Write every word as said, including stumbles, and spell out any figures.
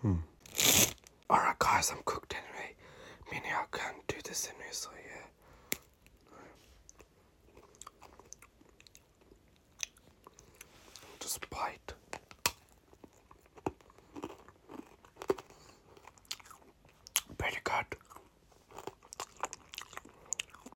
Alright, guys, I'm cooked anyway. Meaning I can't do this anyway, so yeah. Just bite. Pretty good.